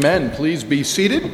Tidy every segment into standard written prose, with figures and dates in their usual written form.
Amen. Please be seated.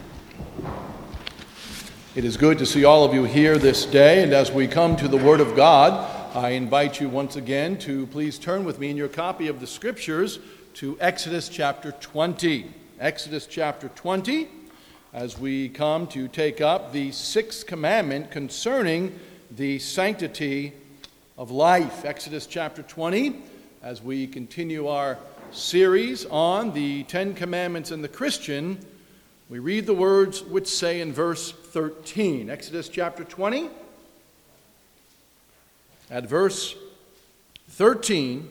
It is good to see all of you here this day, and as we come to the Word of God, I invite you once again to please turn with me in your copy of the Scriptures to Exodus chapter 20. Exodus chapter 20, as we come to take up the sixth commandment concerning the sanctity of life. Exodus chapter 20, as we continue our series on the Ten Commandments and the Christian, we read the words which say in verse 13. Exodus chapter 20, at verse 13,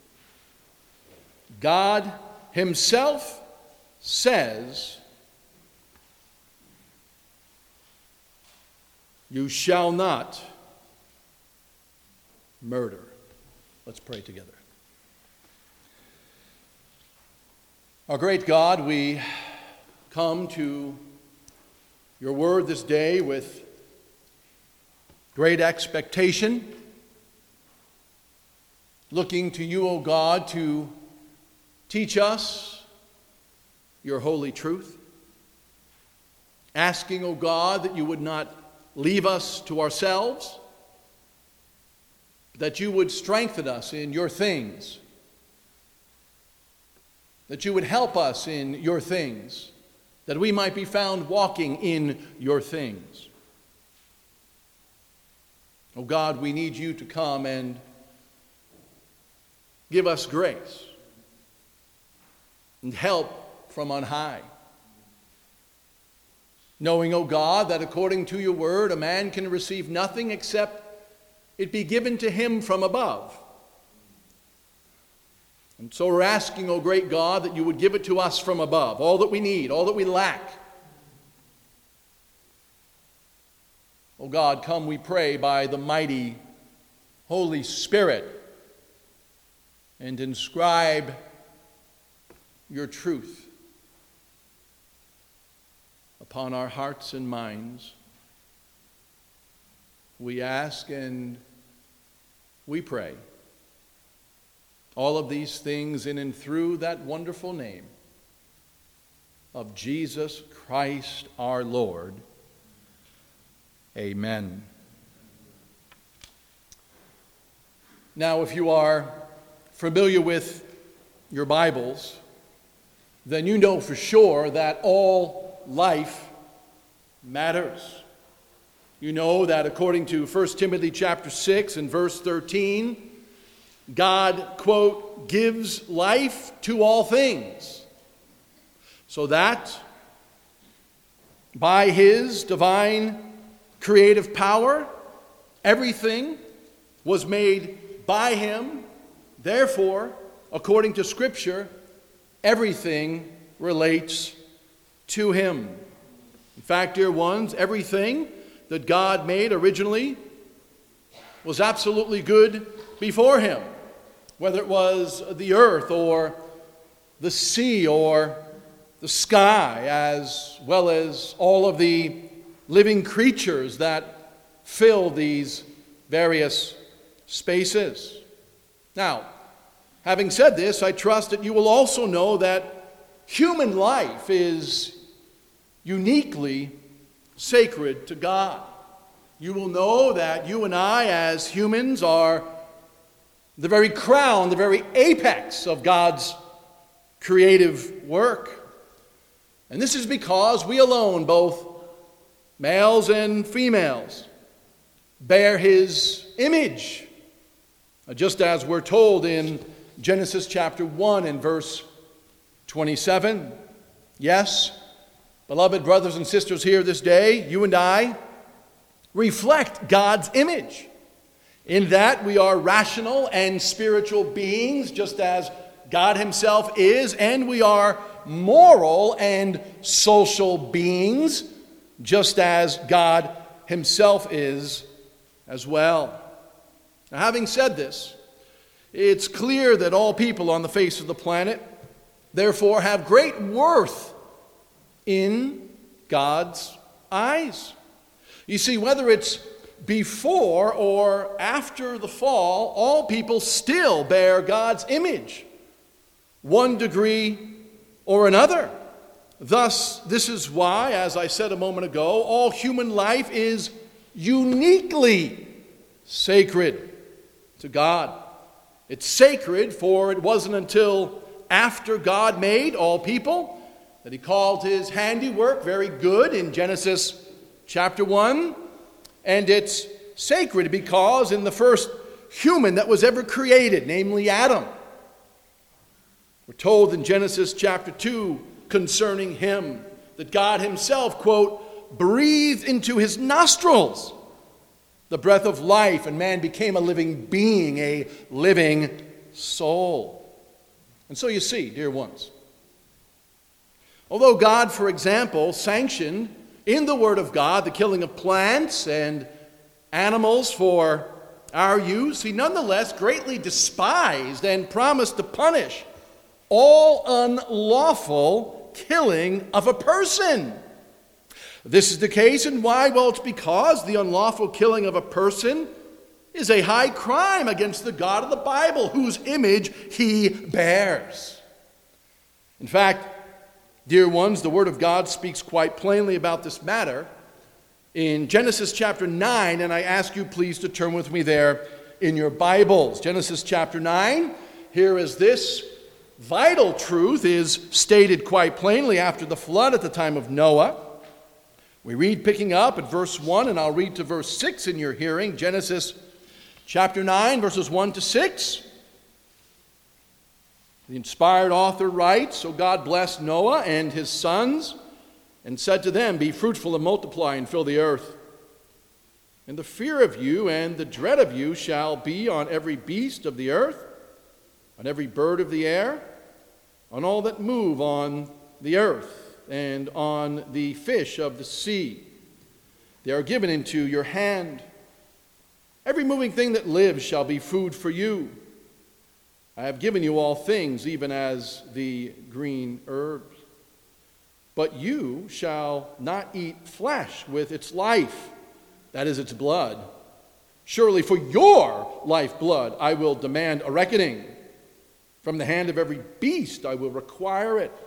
God Himself says, "You shall not murder." Let's pray together. Our great God, we come to your word this day with great expectation, looking to you, O God, to teach us your holy truth, asking, O God, that you would not leave us to ourselves, that you would strengthen us in your things, that you would help us in your things, that we might be found walking in your things. Oh God, we need you to come and give us grace and help from on high. Knowing, O God, that according to your word, a man can receive nothing except it be given to him from above. And so we're asking, O great God, that you would give it to us from above, all that we need, all that we lack. O God, come, we pray, by the mighty Holy Spirit, and inscribe your truth upon our hearts and minds. We ask and we pray all of these things in and through that wonderful name of Jesus Christ our Lord. Amen. Now, if you are familiar with your Bibles, then you know for sure that all life matters. You know that according to 1 Timothy chapter 6 and verse 13, God, quote, gives life to all things, so that by His divine creative power, everything was made by Him. Therefore, according to Scripture, everything relates to Him. In fact, dear ones, everything that God made originally was absolutely good before Him. Whether it was the earth or the sea or the sky, as well as all of the living creatures that fill these various spaces. Now, having said this, I trust that you will also know that human life is uniquely sacred to God. You will know that you and I as humans are the very crown, the very apex of God's creative work. And this is because we alone, both males and females, bear His image. Just as we're told in Genesis chapter 1 and verse 27. Yes, beloved brothers and sisters here this day, you and I reflect God's image. In that we are rational and spiritual beings, just as God Himself is, and we are moral and social beings, just as God Himself is as well. Now, having said this, it's clear that all people on the face of the planet, therefore, have great worth in God's eyes. You see, whether it's before or after the fall, all people still bear God's image, one degree or another. Thus, this is why, as I said a moment ago, all human life is uniquely sacred to God. It's sacred, for it wasn't until after God made all people that he called his handiwork very good in Genesis chapter 1. And it's sacred because in the first human that was ever created, namely Adam, we're told in Genesis chapter 2 concerning him that God himself, quote, breathed into his nostrils the breath of life, and man became a living being, a living soul. And so you see, dear ones, although God, for example, sanctioned in the Word of God the killing of plants and animals for our use, he nonetheless greatly despised and promised to punish all unlawful killing of a person. This is the case, and why? Well, it's because the unlawful killing of a person is a high crime against the God of the Bible, whose image he bears. In fact, dear ones, the Word of God speaks quite plainly about this matter in Genesis chapter 9, and I ask you please to turn with me there in your Bibles. Genesis chapter 9, here is this vital truth is stated quite plainly after the flood at the time of Noah. We read picking up at verse 1, and I'll read to verse 6 in your hearing. Genesis chapter 9, verses 1 to 6. The inspired author writes, "So God blessed Noah and his sons, and said to them, Be fruitful and multiply and fill the earth. And the fear of you and the dread of you shall be on every beast of the earth, on every bird of the air, on all that move on the earth, and on the fish of the sea. They are given into your hand. Every moving thing that lives shall be food for you. I have given you all things, even as the green herbs. But you shall not eat flesh with its life, that is its blood. Surely for your lifeblood I will demand a reckoning. From the hand of every beast I will require it.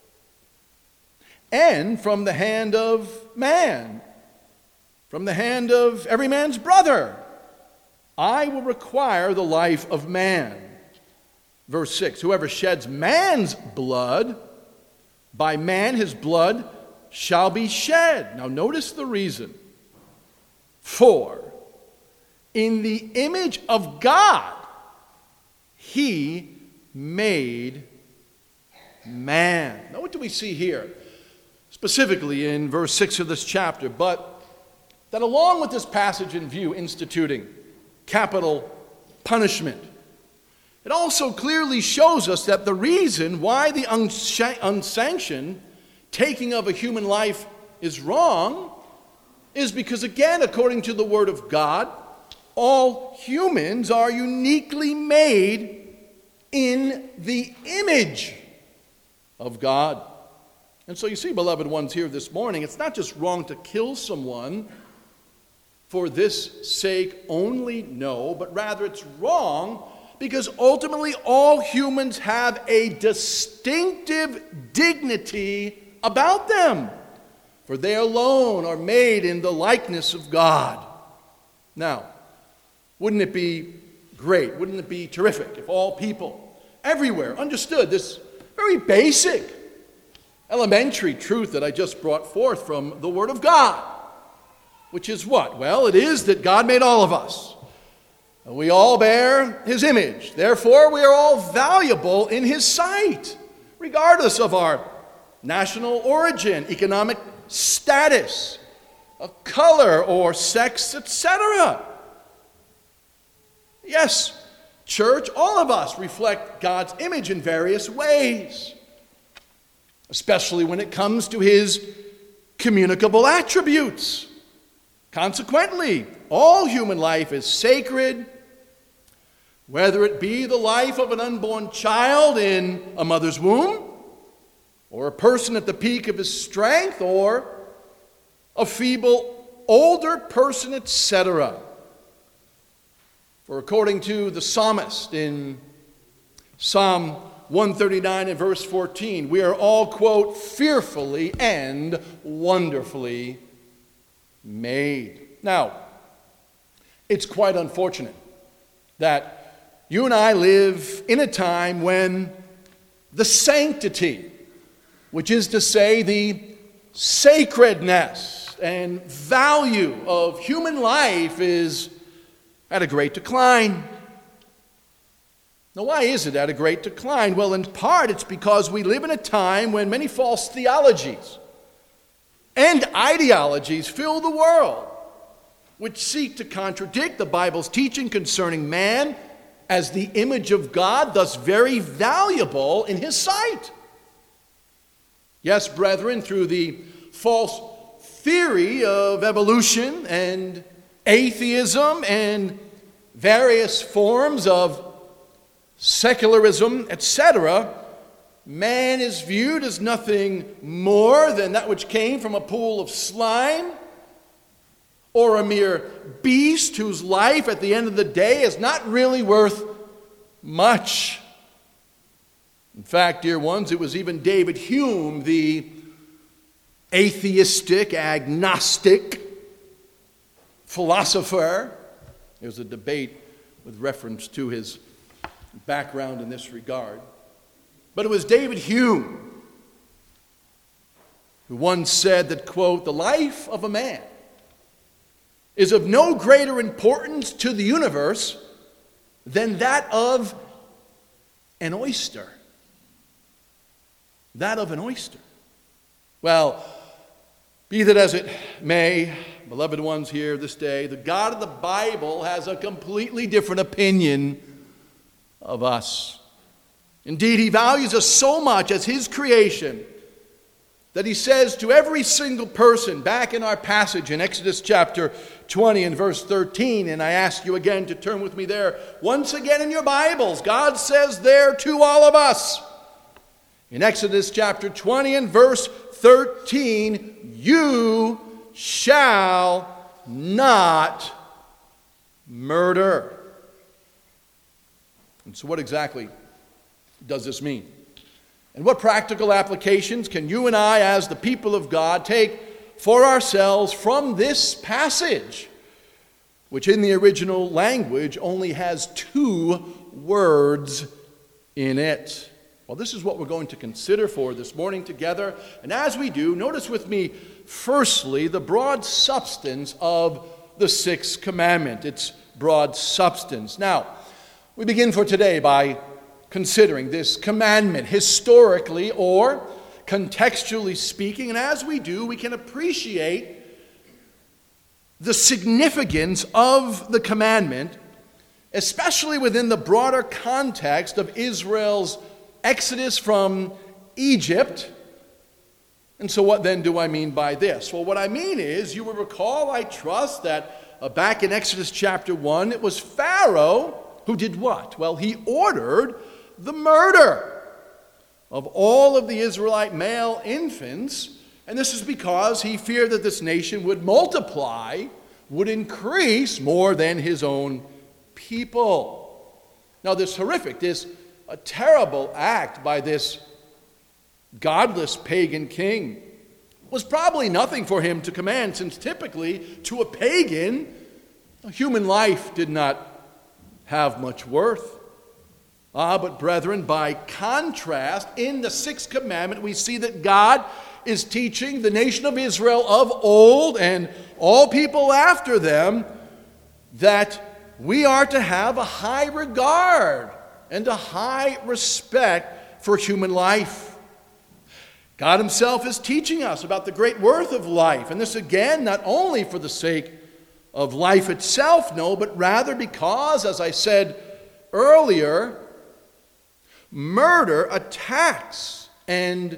And from the hand of man, from the hand of every man's brother, I will require the life of man." Verse 6, "Whoever sheds man's blood, by man his blood shall be shed." Now notice the reason. "For in the image of God he made man." Now what do we see here? Specifically in verse 6 of this chapter, but that along with this passage in view instituting capital punishment, it also clearly shows us that the reason why the unsanctioned taking of a human life is wrong is because, again, according to the Word of God, all humans are uniquely made in the image of God. And so you see, beloved ones, here this morning, it's not just wrong to kill someone for this sake only, no, but rather it's wrong because ultimately all humans have a distinctive dignity about them, for they alone are made in the likeness of God. Now, wouldn't it be great, wouldn't it be terrific if all people everywhere understood this very basic elementary truth that I just brought forth from the Word of God, which is what? Well, it is that God made all of us. We all bear His image. Therefore, we are all valuable in His sight, regardless of our national origin, economic status, color, or sex, etc. Yes, church, all of us reflect God's image in various ways, especially when it comes to His communicable attributes. Consequently, all human life is sacred, whether it be the life of an unborn child in a mother's womb, or a person at the peak of his strength, or a feeble older person, etc. For according to the psalmist in Psalm 139 and verse 14, we are all, quote, fearfully and wonderfully made. Now, it's quite unfortunate that you and I live in a time when the sanctity, which is to say the sacredness and value of human life, is at a great decline. Now, why is it at a great decline? Well, in part, it's because we live in a time when many false theologies and ideologies fill the world, which seek to contradict the Bible's teaching concerning man as the image of God, thus very valuable in His sight. Yes, brethren, through the false theory of evolution and atheism and various forms of secularism, etc., man is viewed as nothing more than that which came from a pool of slime, or a mere beast whose life at the end of the day is not really worth much. In fact, dear ones, it was even David Hume, the atheistic, agnostic philosopher. There's a debate with reference to his background in this regard. But it was David Hume who once said that, quote, the life of a man is of no greater importance to the universe than that of an oyster. That of an oyster. Well, be that as it may, beloved ones here this day, the God of the Bible has a completely different opinion of us. Indeed, He values us so much as His creation that He says to every single person, back in our passage in Exodus chapter 20 and verse 13, and I ask you again to turn with me there once again in your Bibles, God says there to all of us, in Exodus chapter 20 and verse 13, you shall not murder. And so what exactly does this mean? And what practical applications can you and I, as the people of God, take for ourselves from this passage, which in the original language only has 2 words in it? Well, this is what we're going to consider for this morning together. And as we do, notice with me, firstly, the broad substance of the 6th commandment, its broad substance. Now, we begin for today by considering this commandment historically or contextually speaking. And as we do, we can appreciate the significance of the commandment, especially within the broader context of Israel's exodus from Egypt. And so what then do I mean by this? Well, what I mean is, you will recall, I trust, that back in Exodus chapter 1, it was Pharaoh who did what? Well, he ordered the murder of all of the Israelite male infants, and this is because he feared that this nation would multiply, would increase more than his own people. Now, this horrific, this a terrible act by this godless pagan king was probably nothing for him to command, since typically to a pagan, human life did not have much worth. But brethren, by contrast, in the 6th commandment, we see that God is teaching the nation of Israel of old and all people after them that we are to have a high regard and a high respect for human life. God Himself is teaching us about the great worth of life, and this again, not only for the sake of life itself, no, but rather because, as I said earlier, murder attacks and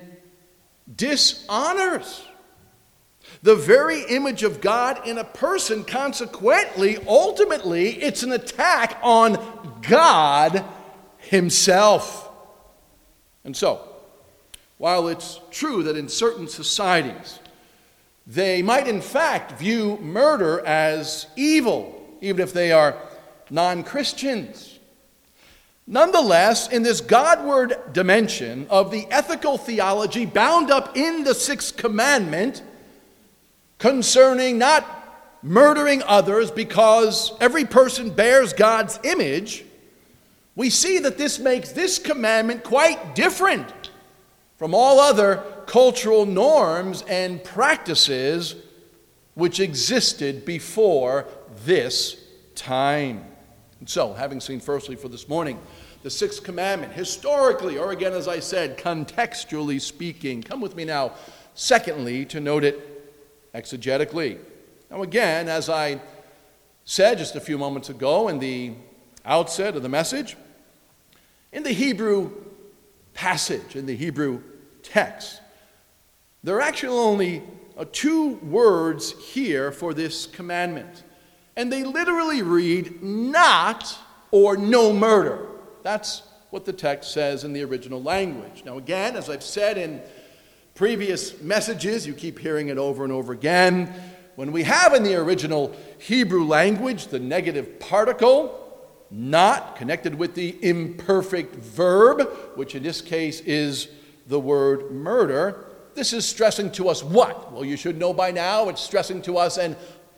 dishonors the very image of God in a person. Consequently, ultimately, it's an attack on God Himself. And so, while it's true that in certain societies they might in fact view murder as evil, even if they are non-Christians, Nonetheless, in this Godward dimension of the ethical theology bound up in the sixth commandment concerning not murdering others because every person bears God's image, we see that this makes this commandment quite different from all other cultural norms and practices which existed before this time. And so, having seen firstly for this morning the sixth commandment, historically, or again, as I said, contextually speaking, come with me now, secondly, to note it exegetically. Now again, as I said just a few moments ago in the outset of the message, in the Hebrew passage, in the Hebrew text, there are actually only two words here for this commandment. And they literally read, not or no murder. That's what the text says in the original language. Now again, as I've said in previous messages, you keep hearing it over and over again. When we have in the original Hebrew language the negative particle, not, connected with the imperfect verb, which in this case is the word murder, this is stressing to us what? Well, you should know by now, it's stressing to us an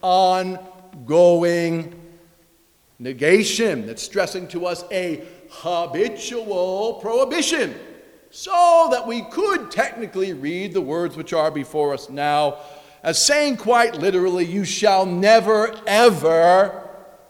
ongoing negation. It's stressing to us a habitual prohibition, so that we could technically read the words which are before us now as saying quite literally, you shall never ever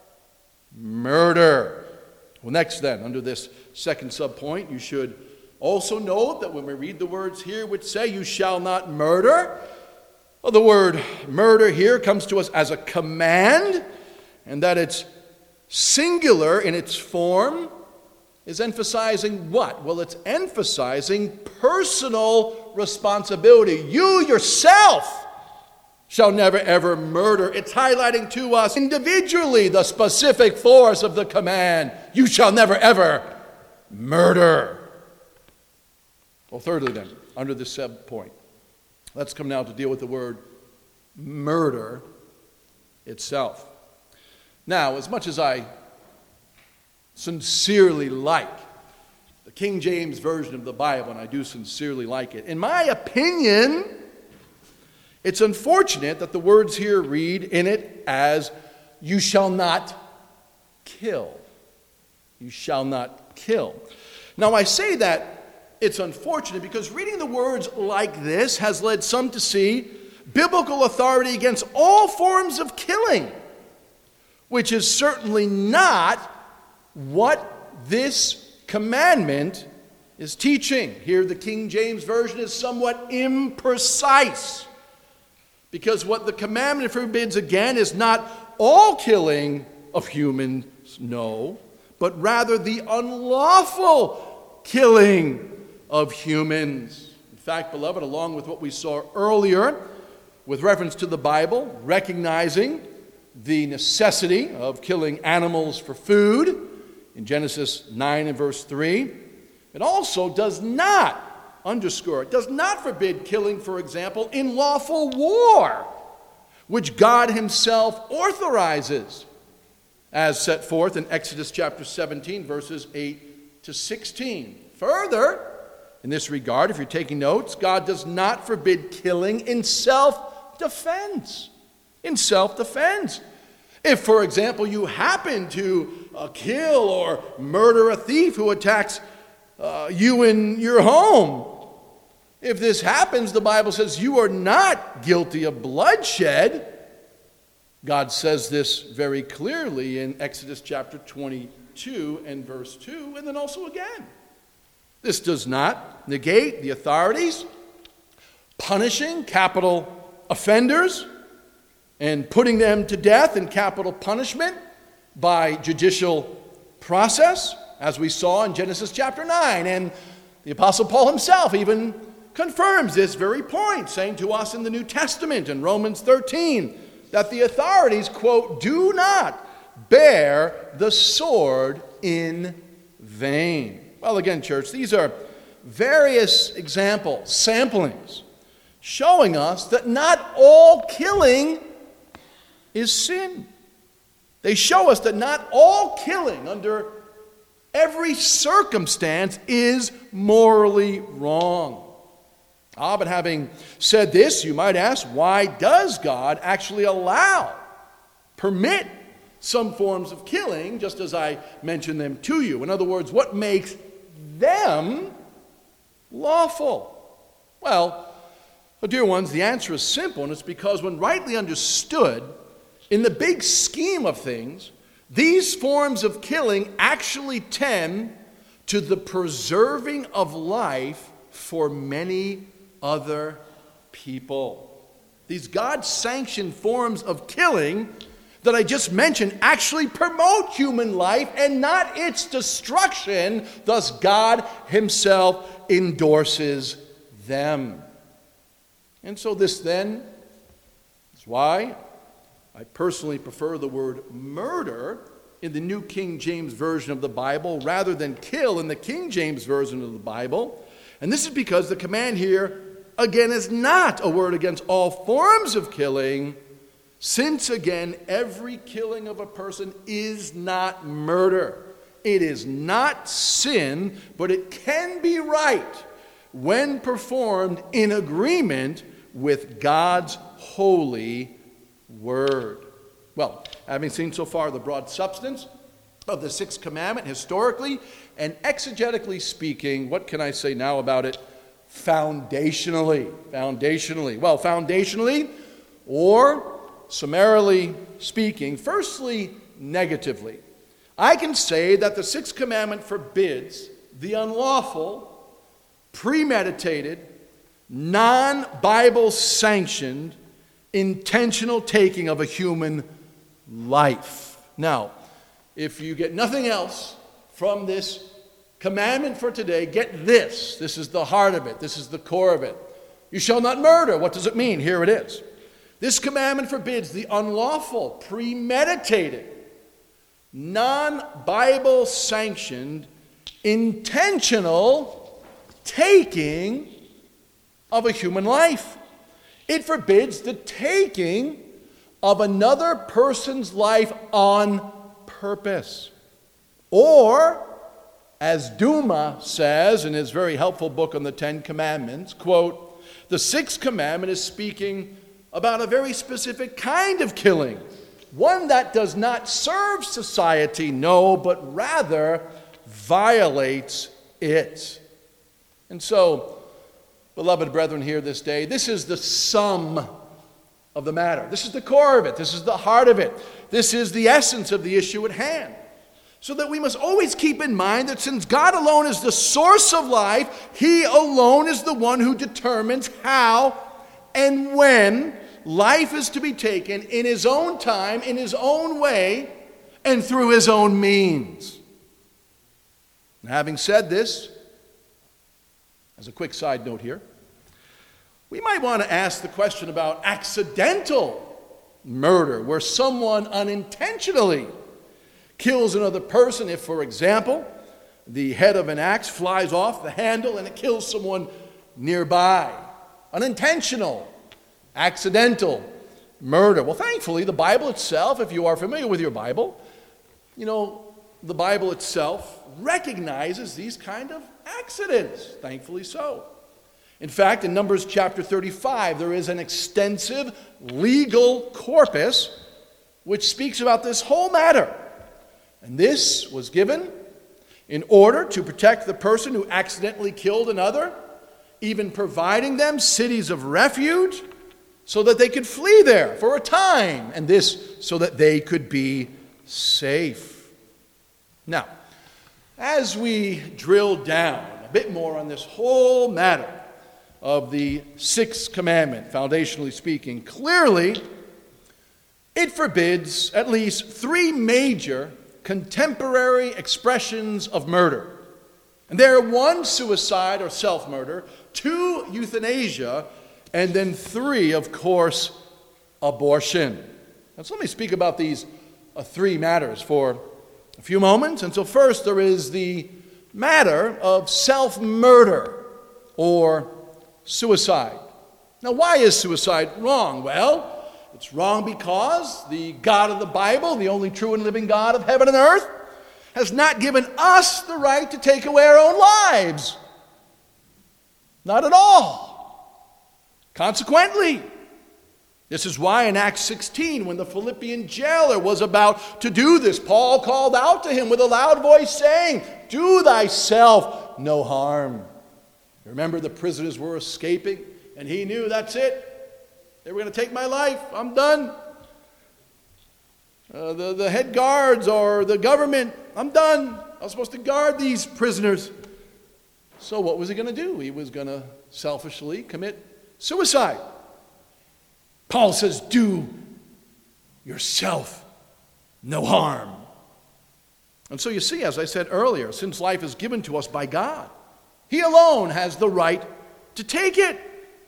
murder. Well, next then, under this second subpoint, you should also note that when we read the words here which say you shall not murder, well, the word murder here comes to us as a command, and that it's singular in its form is emphasizing what? Well, it's emphasizing personal responsibility. You yourself shall never ever murder. It's highlighting to us individually the specific force of the command. You shall never ever murder. Well, thirdly then, under this sub-point, let's come now to deal with the word murder itself. Now, as much as I sincerely like the King James Version of the Bible, and I do sincerely like it, in my opinion, it's unfortunate that the words here read in it as, you shall not kill. You shall not kill. Now, I say that it's unfortunate because reading the words like this has led some to see biblical authority against all forms of killing, which is certainly not what this commandment is teaching. Here the King James Version is somewhat imprecise, because what the commandment forbids again is not all killing of humans, no, but rather the unlawful killing of humans. In fact, beloved, along with what we saw earlier with reference to the Bible, recognizing the necessity of killing animals for food in Genesis 9 and verse 3, it also does not underscore, it does not forbid killing, for example, in lawful war, which God himself authorizes, as set forth in Exodus chapter 17, verses 8 to 16. Further, in this regard, if you're taking notes, God does not forbid killing in self-defense. In self-defense. If, for example, you happen to kill or murder a thief who attacks you in your home, if this happens, the Bible says you are not guilty of bloodshed. God says this very clearly in Exodus chapter 22 and verse 2, and then also again. This does not negate the authorities punishing capital offenders and putting them to death in capital punishment by judicial process, as we saw in Genesis chapter 9. And the Apostle Paul himself even confirms this very point, saying to us in the New Testament in Romans 13 that the authorities, quote, do not bear the sword in vain. Well, again, church, these are various examples, samplings, showing us that not all killing is sin. They show us that not all killing under Every circumstance is morally wrong. But having said this, you might ask, why does God actually permit some forms of killing, just as I mentioned them to you? In other words, what makes them lawful? Well, dear ones, the answer is simple, and it's because when rightly understood, in the big scheme of things, these forms of killing actually tend to the preserving of life for many other people. These God-sanctioned forms of killing that I just mentioned actually promote human life and not its destruction. Thus, God himself endorses them. And so this then is why I personally prefer the word murder in the New King James Version of the Bible rather than kill in the King James Version of the Bible. And this is because the command here, again, is not a word against all forms of killing, since, again, every killing of a person is not murder. It is not sin, but it can be right when performed in agreement with God's holy word. Well, having seen so far the broad substance of the sixth commandment historically and exegetically speaking, what can I say now about it? Foundationally. Well, foundationally or summarily speaking, firstly, negatively, I can say that the sixth commandment forbids the unlawful, premeditated, non-Bible sanctioned, intentional taking of a human life. Now, if you get nothing else from this commandment for today, get this. This is the heart of it. This is the core of it. You shall not murder. What does it mean? Here it is. This commandment forbids the unlawful, premeditated, non-Bible sanctioned, intentional taking of a human life. It forbids the taking of another person's life on purpose. Or, as Duma says in his very helpful book on the Ten Commandments, quote, the sixth commandment is speaking about a very specific kind of killing, one that does not serve society, no, but rather violates it. And so, beloved brethren here this day, this is the sum of the matter. This is the core of it. This is the heart of it. This is the essence of the issue at hand. So that we must always keep in mind that since God alone is the source of life, He alone is the one who determines how and when life is to be taken in His own time, in His own way, and through His own means. And having said this, as a quick side note here, we might want to ask the question about accidental murder, where someone unintentionally kills another person. If, for example, the head of an axe flies off the handle and it kills someone nearby. Unintentional, accidental murder. Well, thankfully, the Bible itself, if you are familiar with your Bible, the Bible itself recognizes these kind of accidents. Thankfully so. In fact, in Numbers chapter 35, there is an extensive legal corpus which speaks about this whole matter. And this was given in order to protect the person who accidentally killed another, even providing them cities of refuge so that they could flee there for a time, and this so that they could be safe. Now, as we drill down a bit more on this whole matter of the sixth commandment, foundationally speaking, clearly it forbids at least three major contemporary expressions of murder. And they are one, suicide or self-murder, two, euthanasia, and then three, of course, abortion. Now, so let me speak about these three matters for a few moments. And so first, there is the matter of self-murder or suicide. Now, why is suicide wrong? Well, it's wrong because the God of the Bible, the only true and living God of heaven and earth, has not given us the right to take away our own lives. Not at all. Consequently, this is why in Acts 16, when the Philippian jailer was about to do this, Paul called out to him with a loud voice saying, "Do thyself no harm." Remember, the prisoners were escaping, and he knew that's it. They were going to take my life. I'm done. The head guards or the government, I'm done. I was supposed to guard these prisoners. So what was he going to do? He was going to selfishly commit suicide. Paul says, "Do yourself no harm." And so you see, as I said earlier, since life is given to us by God, He alone has the right to take it.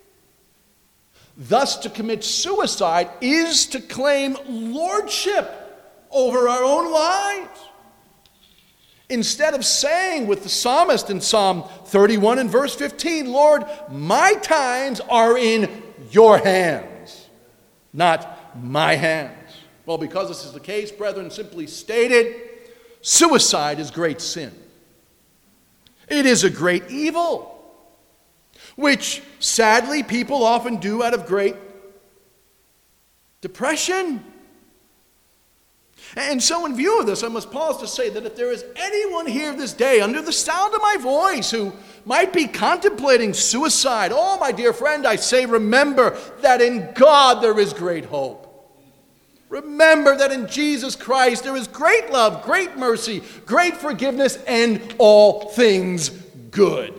Thus, to commit suicide is to claim lordship over our own lives. Instead of saying with the psalmist in Psalm 31 and verse 15, "Lord, my times are in your hands, not my hands." Well, because this is the case, brethren, simply stated, suicide is great sin. It is a great evil, which sadly people often do out of great depression. And so in view of this, I must pause to say that if there is anyone here this day under the sound of my voice who might be contemplating suicide, oh, my dear friend, I say remember that in God there is great hope. Remember that in Jesus Christ there is great love, great mercy, great forgiveness, and all things good.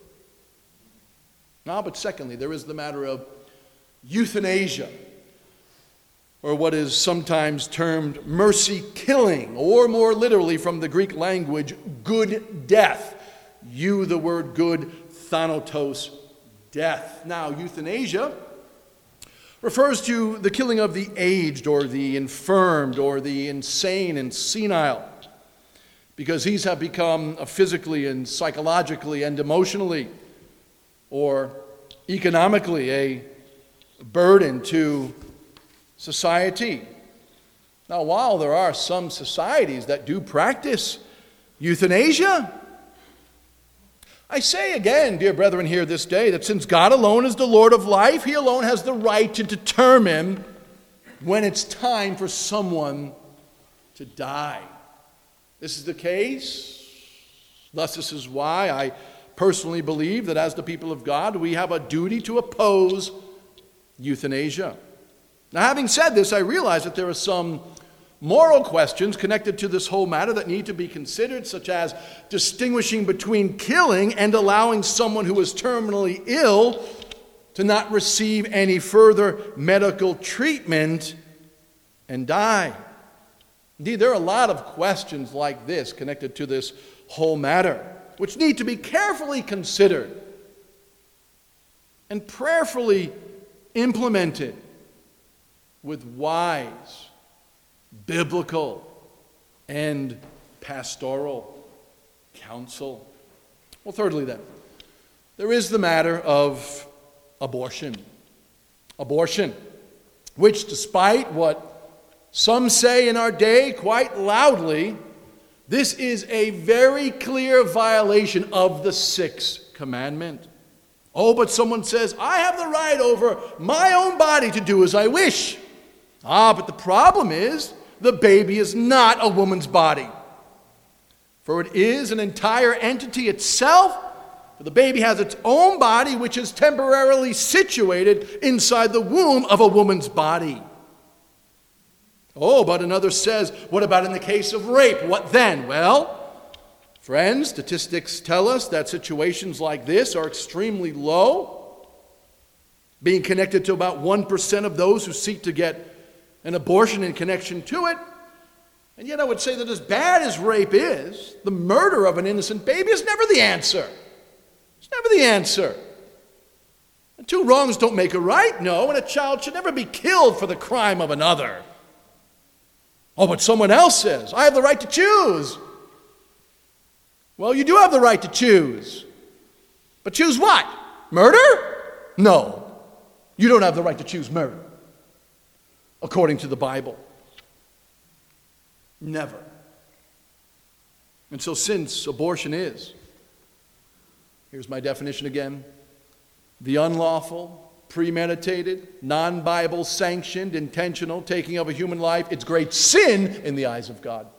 Now, but secondly, there is the matter of euthanasia, or what is sometimes termed mercy killing, or more literally from the Greek language, good death. The word good, thanatos, death. Now, euthanasia refers to the killing of the aged or the infirmed or the insane and senile, because these have become physically and psychologically and emotionally or economically a burden to society. Now, while there are some societies that do practice euthanasia, I say again, dear brethren, here this day, that since God alone is the Lord of life, He alone has the right to determine when it's time for someone to die. This is the case. Thus, this is why I personally believe that as the people of God, we have a duty to oppose euthanasia. Now, having said this, I realize that there are some moral questions connected to this whole matter that need to be considered, such as distinguishing between killing and allowing someone who is terminally ill to not receive any further medical treatment and die. Indeed, there are a lot of questions like this connected to this whole matter, which need to be carefully considered and prayerfully implemented with wise, biblical, and pastoral counsel. Well, thirdly then, there is the matter of abortion. Abortion, which despite what some say in our day quite loudly, this is a very clear violation of the sixth commandment. Oh, but someone says, I have the right over my own body to do as I wish. Ah, but the problem is, the baby is not a woman's body. For it is an entire entity itself. For the baby has its own body, which is temporarily situated inside the womb of a woman's body. Oh, but another says, what about in the case of rape? What then? Well, friends, statistics tell us that situations like this are extremely low, being connected to about 1% of those who seek to get an abortion in connection to it. And yet I would say that as bad as rape is, the murder of an innocent baby is never the answer. It's never the answer. And two wrongs don't make a right, no, and a child should never be killed for the crime of another. Oh, but someone else says, I have the right to choose. Well, you do have the right to choose. But choose what? Murder? No. You don't have the right to choose murder, according to the Bible. Never. And so since abortion is, here's my definition again, the unlawful, premeditated, non-Bible sanctioned, intentional taking of a human life, it's great sin in the eyes of God.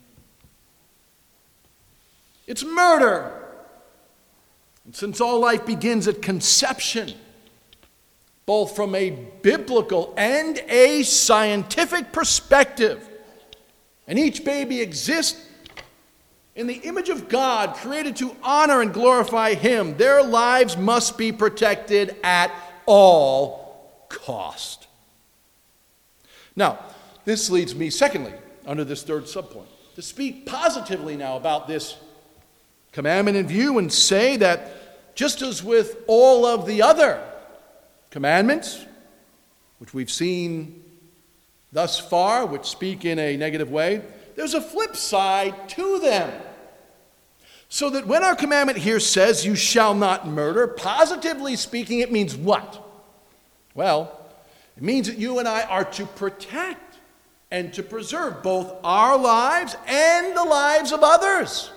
It's murder. And since all life begins at conception, both from a biblical and a scientific perspective, and each baby exists in the image of God, created to honor and glorify Him, their lives must be protected at all cost. Now, this leads me, secondly, under this third subpoint, to speak positively now about this commandment in view and say that just as with all of the other commandments, which we've seen thus far, which speak in a negative way, there's a flip side to them. So that when our commandment here says, you shall not murder, positively speaking, it means what? Well, it means that you and I are to protect and to preserve both our lives and the lives of others.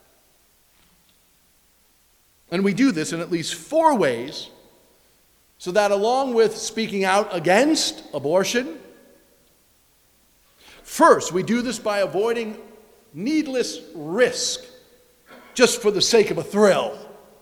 And we do this in at least 4 ways, so that along with speaking out against abortion, first, we do this by avoiding needless risk just for the sake of a thrill.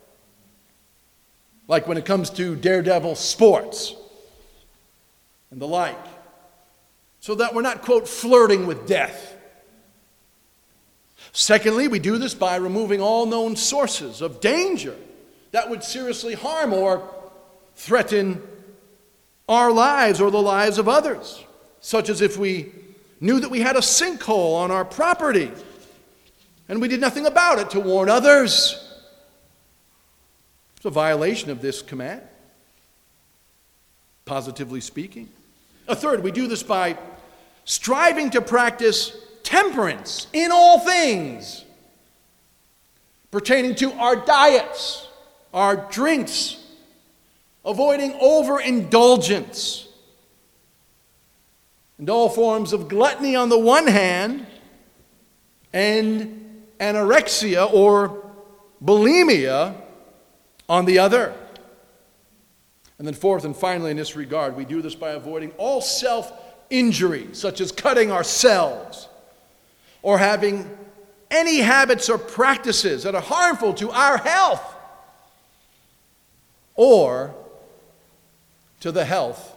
Like when it comes to daredevil sports and the like. So that we're not, quote, flirting with death. Secondly, we do this by removing all known sources of danger that would seriously harm or threaten our lives or the lives of others, such as if we knew that we had a sinkhole on our property and we did nothing about it to warn others. It's a violation of this command, positively speaking. A third, we do this by striving to practice temperance in all things pertaining to our diets, our drinks, avoiding overindulgence, and all forms of gluttony on the one hand, and anorexia or bulimia on the other. And then fourth and finally in this regard, we do this by avoiding all self-injury, such as cutting ourselves, or having any habits or practices that are harmful to our health or to the health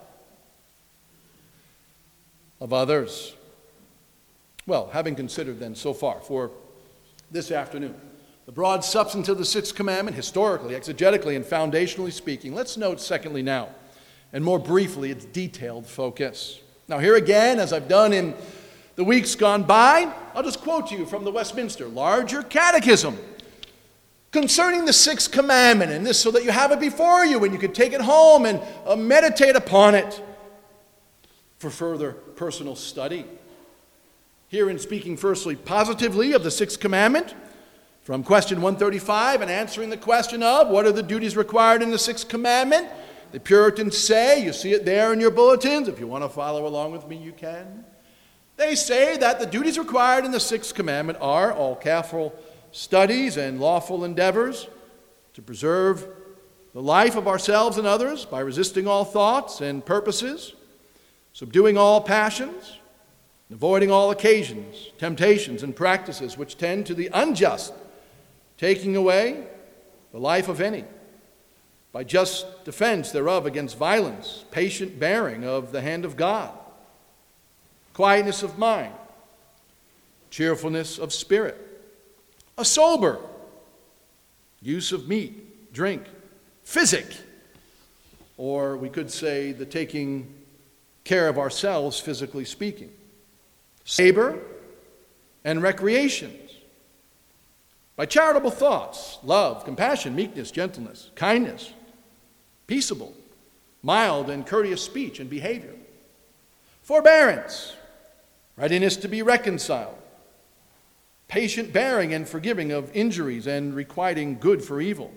of others. Well, having considered then so far for this afternoon the broad substance of the sixth commandment, historically, exegetically, and foundationally speaking, let's note secondly now, and more briefly, its detailed focus. Now here again, as I've done in the weeks gone by, I'll just quote to you from the Westminster Larger Catechism concerning the sixth commandment, and this so that you have it before you and you can take it home and meditate upon it for further personal study. Here in speaking firstly positively of the sixth commandment, from question 135 and answering the question of what are the duties required in the sixth commandment, the Puritans say, you see it there in your bulletins, if you want to follow along with me you can. They say that the duties required in the sixth commandment are all careful studies and lawful endeavors to preserve the life of ourselves and others by resisting all thoughts and purposes, subduing all passions, and avoiding all occasions, temptations, and practices which tend to the unjust, taking away the life of any, by just defense thereof against violence, patient bearing of the hand of God, quietness of mind, cheerfulness of spirit, a sober use of meat, drink, physic, or we could say the taking care of ourselves physically speaking, labor and recreations, by charitable thoughts, love, compassion, meekness, gentleness, kindness, peaceable, mild and courteous speech and behavior, forbearance, readiness to be reconciled, patient bearing and forgiving of injuries and requiting good for evil,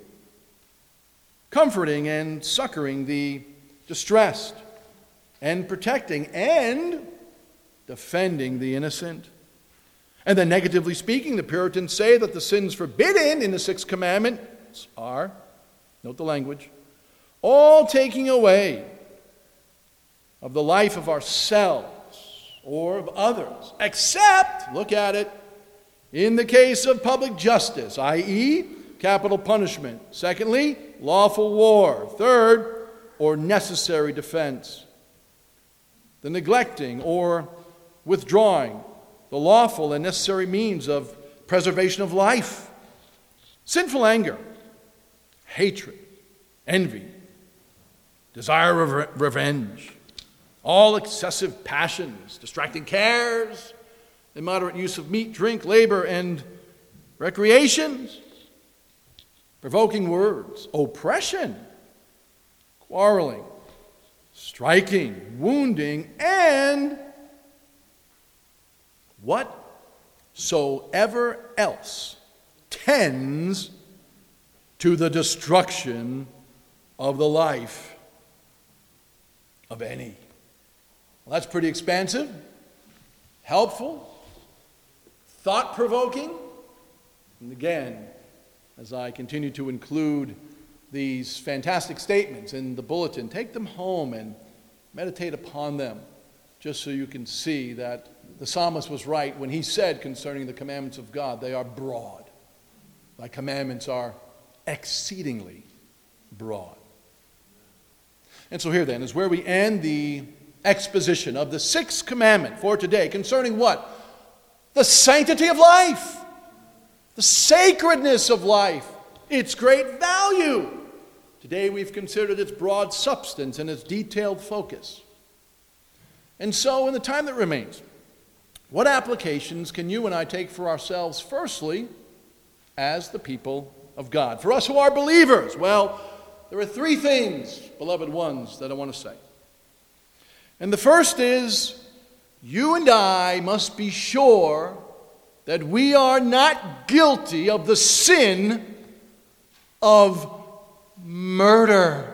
comforting and succoring the distressed, and protecting and defending the innocent. And then negatively speaking, the Puritans say that the sins forbidden in the sixth commandment are, note the language, all taking away of the life of ourselves or of others, except, look at it, in the case of public justice, i.e., capital punishment. Secondly, lawful war. Third, or necessary defense. The neglecting or withdrawing the lawful and necessary means of preservation of life. Sinful anger, hatred, envy, desire of revenge, all excessive passions, distracting cares, immoderate use of meat, drink, labor, and recreations, provoking words, oppression, quarreling, striking, wounding, and whatsoever else tends to the destruction of the life of any. Well, that's pretty expansive, helpful, thought-provoking. And again, as I continue to include these fantastic statements in the bulletin, take them home and meditate upon them, just so you can see that the psalmist was right when he said concerning the commandments of God, they are broad. Thy commandments are exceedingly broad. And so here then is where we end the exposition of the sixth commandment for today concerning what? The sanctity of life, the sacredness of life, its great value. Today we've considered its broad substance and its detailed focus. And so in the time that remains, what applications can you and I take for ourselves, firstly, as the people of God? For us who are believers, well, there are three things, beloved ones, that I want to say. And the first is, you and I must be sure that we are not guilty of the sin of murder.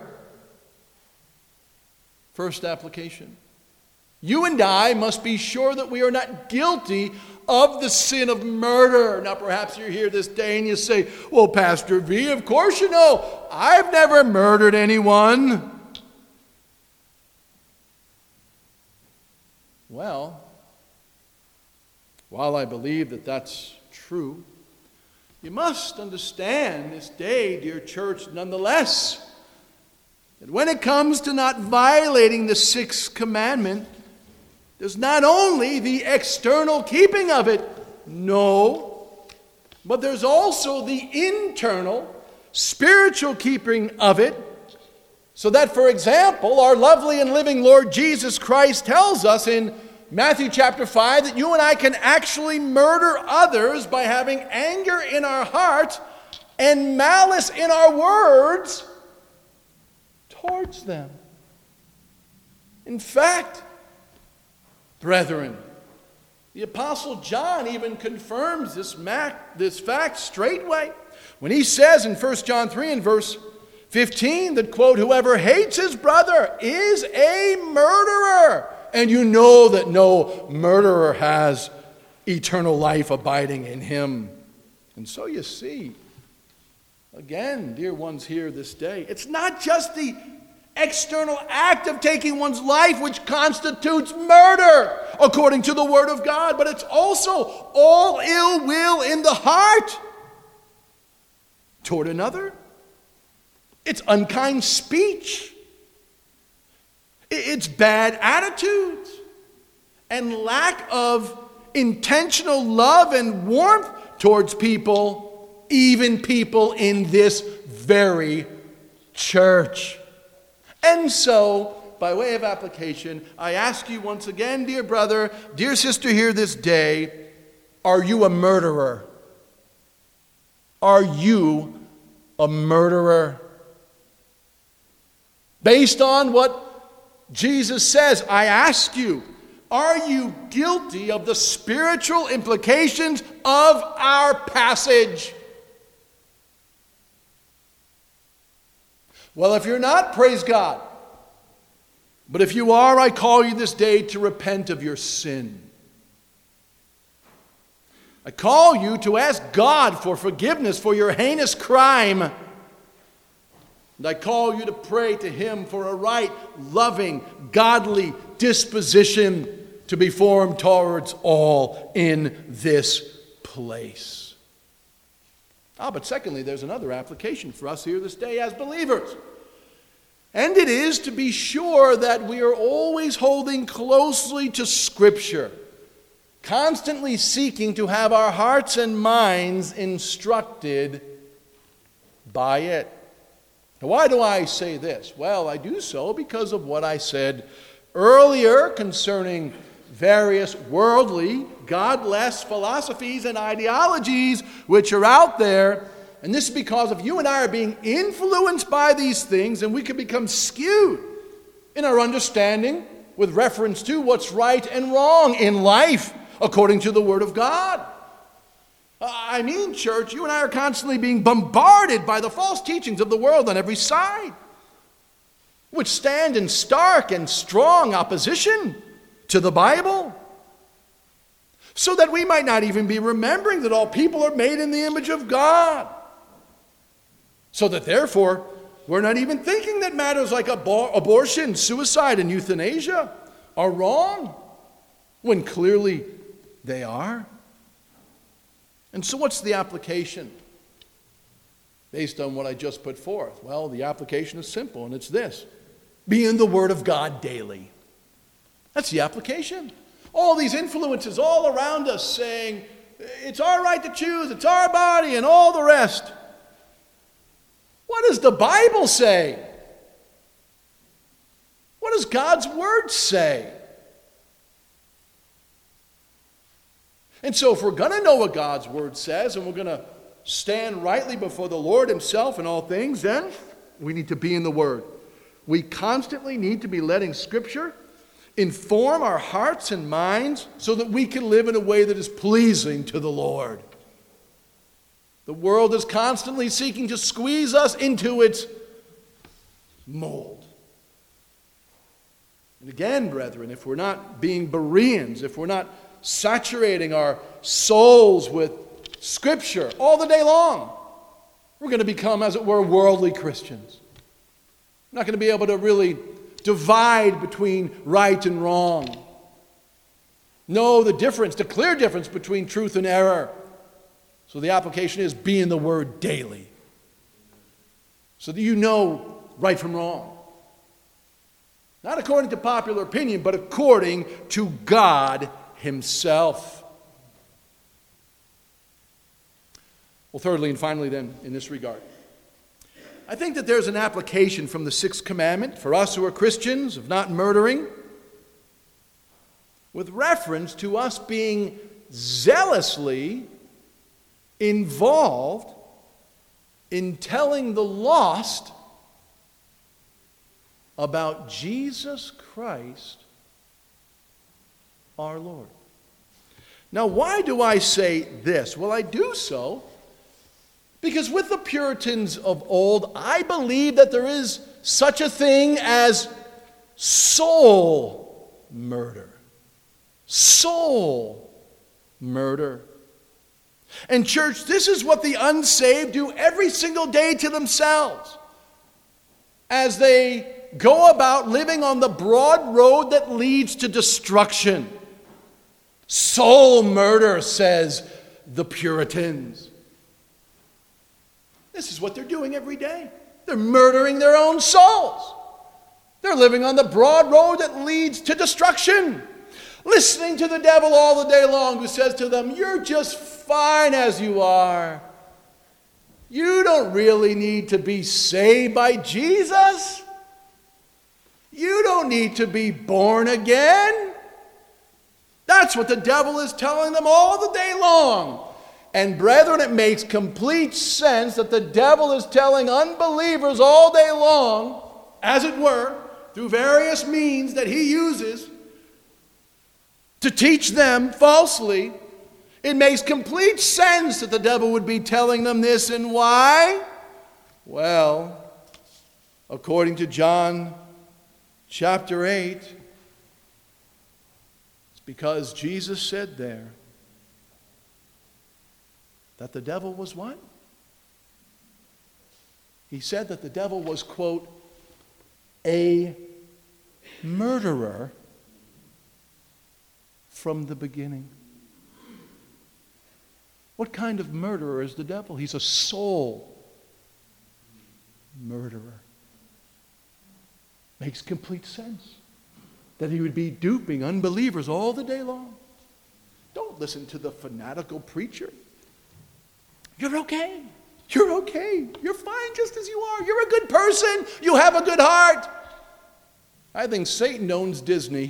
First application. You and I must be sure that we are not guilty of the sin of murder. Now, perhaps you're here this day and you say, well, Pastor V, of course you know, I've never murdered anyone. Well, while I believe that that's true, you must understand this day, dear church, nonetheless, that when it comes to not violating the sixth commandment, there's not only the external keeping of it, no, but there's also the internal, spiritual keeping of it, so that, for example, our lovely and living Lord Jesus Christ tells us in Matthew chapter 5 that you and I can actually murder others by having anger in our heart and malice in our words towards them. In fact, brethren, the Apostle John even confirms this fact straightway when he says in 1 John 3 and verse 15 that, quote, whoever hates his brother is a murderer. And you know that no murderer has eternal life abiding in him. And so you see, again, dear ones here this day, it's not just the external act of taking one's life which constitutes murder according to the Word of God, but it's also all ill will in the heart toward another. It's unkind speech. It's bad attitudes and lack of intentional love and warmth towards people, even people in this very church. And so, by way of application, I ask you once again, dear brother, dear sister here this day, are you a murderer? Are you a murderer? Based on what Jesus says, I ask you, are you guilty of the spiritual implications of our passage? Well, if you're not, praise God. But if you are, I call you this day to repent of your sin. I call you to ask God for forgiveness for your heinous crime. And I call you to pray to Him for a right, loving, godly disposition to be formed towards all in this place. But secondly, there's another application for us here this day as believers. And it is to be sure that we are always holding closely to Scripture, constantly seeking to have our hearts and minds instructed by it. Now, why do I say this? Well, I do so because of what I said earlier concerning various worldly, godless philosophies and ideologies which are out there. And this is because of you and I are being influenced by these things, and we can become skewed in our understanding with reference to what's right and wrong in life according to the Word of God. I mean, church, you and I are constantly being bombarded by the false teachings of the world on every side, which stand in stark and strong opposition to the Bible, so that we might not even be remembering that all people are made in the image of God, so that therefore we're not even thinking that matters like abortion, suicide, and euthanasia are wrong, when clearly they are. And so what's the application based on what I just put forth? Well, the application is simple, and it's this: be in the Word of God daily. That's the application. All these influences all around us saying, it's our right to choose, it's our body, and all the rest. What does the Bible say? What does God's Word say? And so if we're going to know what God's Word says, and we're going to stand rightly before the Lord Himself in all things, then we need to be in the Word. We constantly need to be letting Scripture inform our hearts and minds so that we can live in a way that is pleasing to the Lord. The world is constantly seeking to squeeze us into its mold. And again, brethren, if we're not being Bereans, if we're not saturating our souls with Scripture all the day long, we're going to become, as it were, worldly Christians. We're not going to be able to really divide between right and wrong. Know the difference, the clear difference between truth and error. So the application is be in the Word daily, so that you know right from wrong. Not according to popular opinion, but according to God Himself. Well, thirdly and finally then, in this regard, I think that there's an application from the sixth commandment for us who are Christians of not murdering, with reference to us being zealously involved in telling the lost about Jesus Christ our Lord. Now, why do I say this? Well, I do so because with the Puritans of old, I believe that there is such a thing as soul murder. Soul murder. And church, this is what the unsaved do every single day to themselves as they go about living on the broad road that leads to destruction. Soul murder, says the Puritans. This is what they're doing every day. They're murdering their own souls. They're living on the broad road that leads to destruction. Listening to the devil all the day long, who says to them, you're just fine as you are. You don't really need to be saved by Jesus. You don't need to be born again. That's what the devil is telling them all the day long. And brethren, it makes complete sense that the devil is telling unbelievers all day long, as it were, through various means that he uses to teach them falsely. It makes complete sense that the devil would be telling them this. And why? Well, according to John chapter 8, it's because Jesus said there, that the devil was what? He said that the devil was, quote, a murderer from the beginning. What kind of murderer is the devil? He's a soul murderer. Makes complete sense that he would be duping unbelievers all the day long. Don't listen to the fanatical preacher. You're okay. You're okay. You're fine just as you are. You're a good person. You have a good heart. I think Satan owns Disney.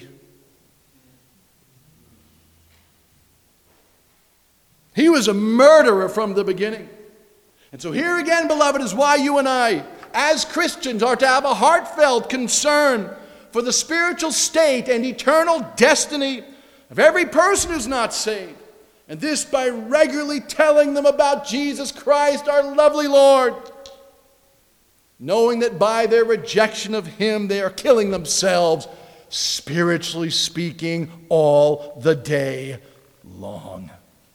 He was a murderer from the beginning. And so here again, beloved, is why you and I, as Christians, are to have a heartfelt concern for the spiritual state and eternal destiny of every person who's not saved. And this by regularly telling them about Jesus Christ, our lovely Lord, knowing that by their rejection of Him, they are killing themselves, spiritually speaking, all the day long.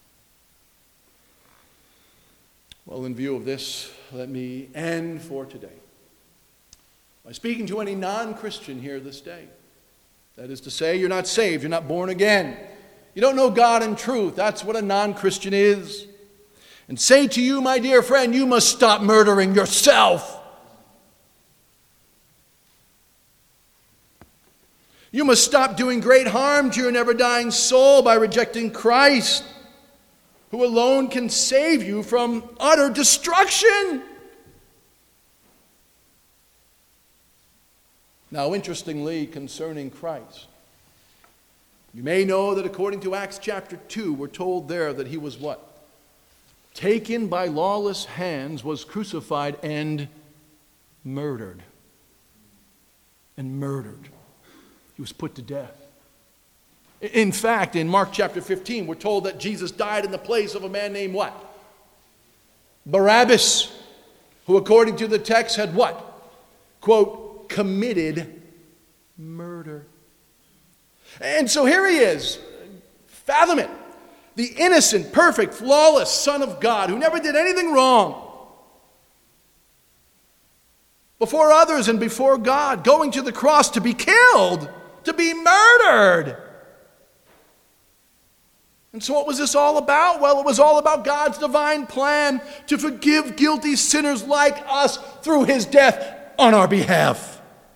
Well, in view of this, let me end for today by speaking to any non-Christian here this day. That is to say, you're not saved, you're not born again. You don't know God in truth. That's what a non-Christian is. And say to you, my dear friend, you must stop murdering yourself. You must stop doing great harm to your never-dying soul by rejecting Christ, who alone can save you from utter destruction. Now, interestingly, concerning Christ, you may know that according to Acts chapter 2, we're told there that he was what? Taken by lawless hands, was crucified and murdered. And murdered. He was put to death. In fact, in Mark chapter 15, we're told that Jesus died in the place of a man named what? Barabbas, who according to the text had what? Quote, committed murder. And so here he is. Fathom it. The innocent, perfect, flawless Son of God who never did anything wrong. Before others and before God, going to the cross to be killed, to be murdered. And so what was this all about? Well, it was all about God's divine plan to forgive guilty sinners like us through his death on our behalf.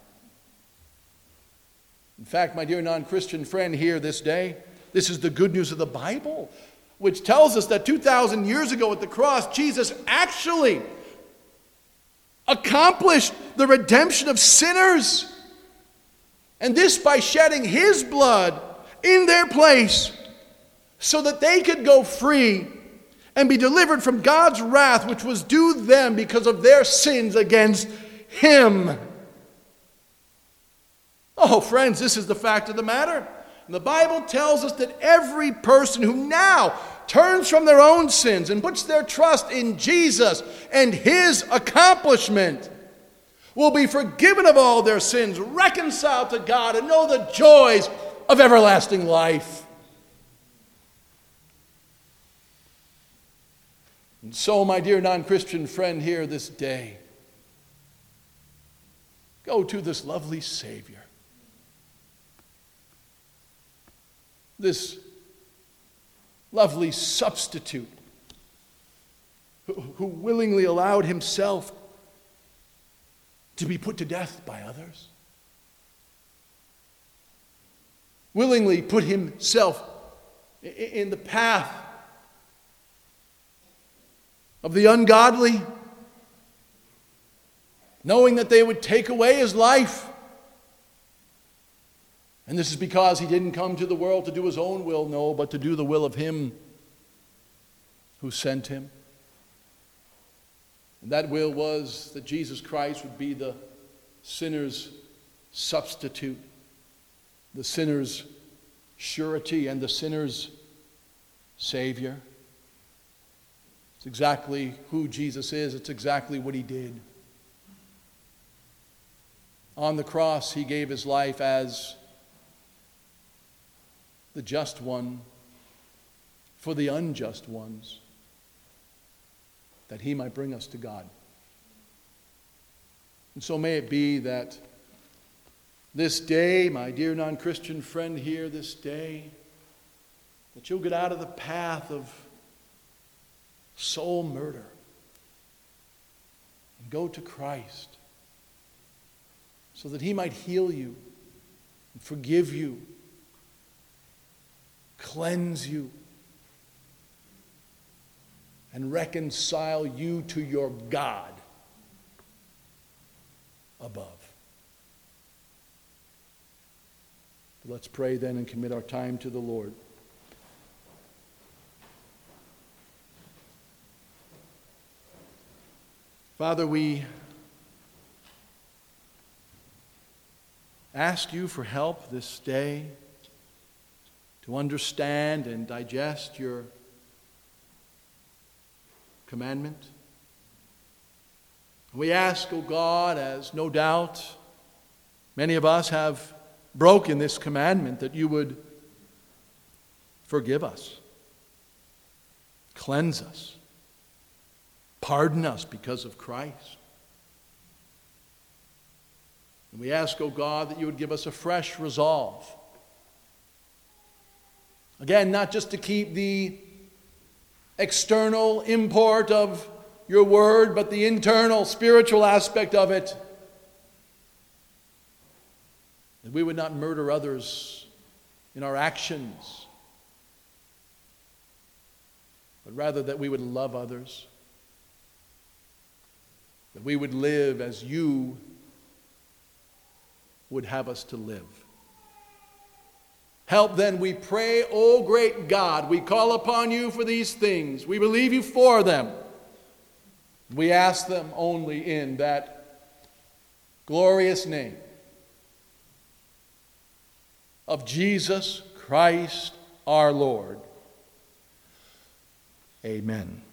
In fact, my dear non-Christian friend here this day, this is the good news of the Bible, which tells us that 2,000 years ago at the cross, Jesus actually accomplished the redemption of sinners. And this by shedding his blood in their place so that they could go free and be delivered from God's wrath, which was due them because of their sins against him. Oh, friends, this is the fact of the matter. And the Bible tells us that every person who now turns from their own sins and puts their trust in Jesus and his accomplishment will be forgiven of all their sins, reconciled to God, and know the joys of everlasting life. And so, my dear non-Christian friend here this day, go to this lovely Savior. This lovely substitute who willingly allowed himself to be put to death by others. Willingly put himself in the path of the ungodly, knowing that they would take away his life. And this is because he didn't come to the world to do his own will, no, but to do the will of him who sent him. And that will was that Jesus Christ would be the sinner's substitute, the sinner's surety, and the sinner's Savior. It's exactly who Jesus is. It's exactly what he did. On the cross, he gave his life as the just one for the unjust ones. that he might bring us to God. And so may it be that this day, my dear non-Christian friend here, this day, that you'll get out of the path of soul murder and go to Christ so that he might heal you and forgive you, cleanse you, and reconcile you to your God above. But let's pray then and commit our time to the Lord. Father, we ask you for help this day to understand and digest your commandment. We ask, O God, as no doubt many of us have broken this commandment, that you would forgive us, cleanse us, pardon us because of Christ. And we ask, O God, that you would give us a fresh resolve. Again, not just to keep the external import of your word, but the internal, spiritual aspect of it. That we would not murder others in our actions, but rather that we would love others. That we would live as you would have us to live. Help then, we pray, O great God. We call upon you for these things. We believe you for them. We ask them only in that glorious name of Jesus Christ our Lord. Amen.